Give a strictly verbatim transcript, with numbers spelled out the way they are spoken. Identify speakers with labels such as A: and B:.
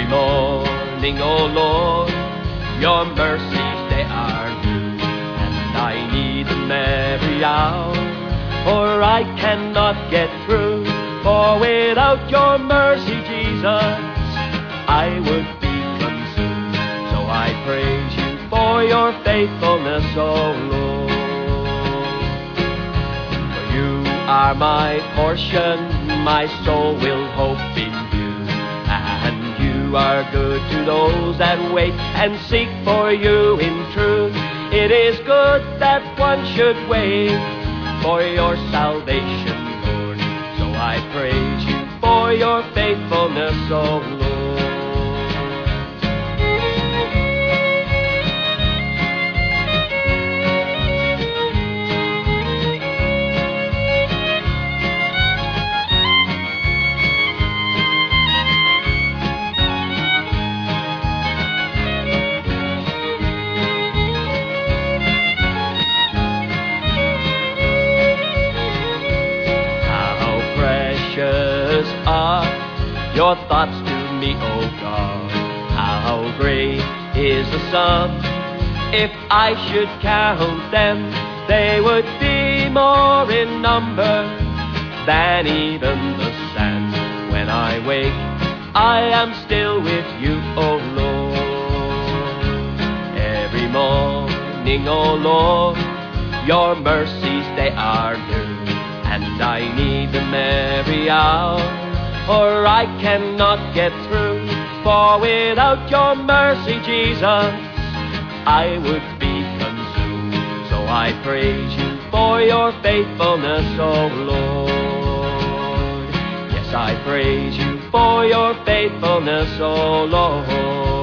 A: morning, O Lord, your mercies they are new, and I need them every hour, for I cannot get through. For without your mercy, Jesus, I would be consumed. So I praise you for your faithfulness, O Lord. For you are my portion, my soul will hope in you, and you are good to those that wait and seek for you in truth. It is good that one should wait for your salvation, Lord. So I praise you for your faithfulness, O Lord. Are your thoughts to me, O God? How great is the sum? If I should count them, they would be more in number than even the sand. When I wake, I am still with you, O Lord. Every morning, O Lord, your mercies they are new, and I need them every hour, or I cannot get through. For without your mercy, Jesus, I would be consumed. So I praise you for your faithfulness, O Lord. Yes, I praise you for your faithfulness, O Lord.